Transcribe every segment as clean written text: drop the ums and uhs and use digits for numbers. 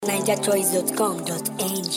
NigerChoice.com.ng.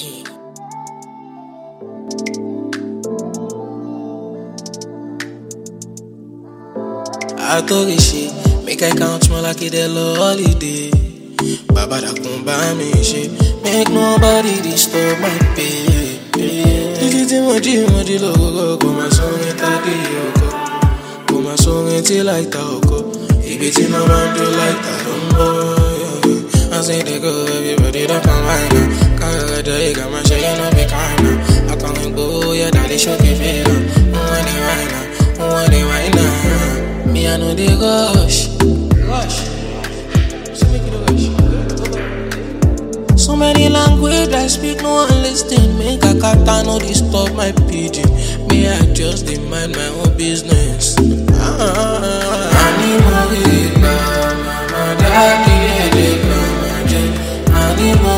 I talk this shit, make I count more like it a holiday. Baba da kun buy me shit, make nobody disturb my pay. Titi moji logo, go my song it adi yoko, go my song it like taoko. If it's no man do like that, I say they go, everybody don't come right now. Can't got my shit, you know be kind now. I can't go, yeah, daddy show me feel. Who want it right now? Who want it right now? Me, I know they rush. So make it rush. So many language I speak, no one listen. Make a kata no disturb my pidgin. Me, I just mind my own business. I need more mama, daddy, I need more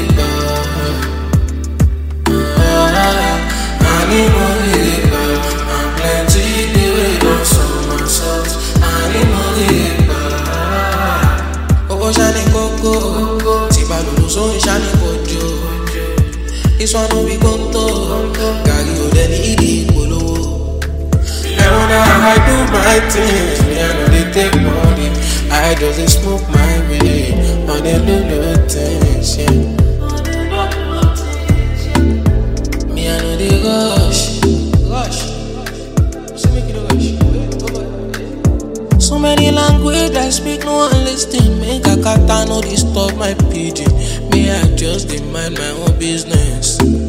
I'm plenty the way go so much salt. I need more oh, shani coco, Tiba Lulu so shani kojo. This one no be conto, Gary o den idi polo. And when I do my things, me I know they take money. I just smoke my way on the little things, yeah. Me I know they rush. So make it rush. So many language I speak, no one listen. Make a kata no disturb my pidgin. Me I just mind my own business.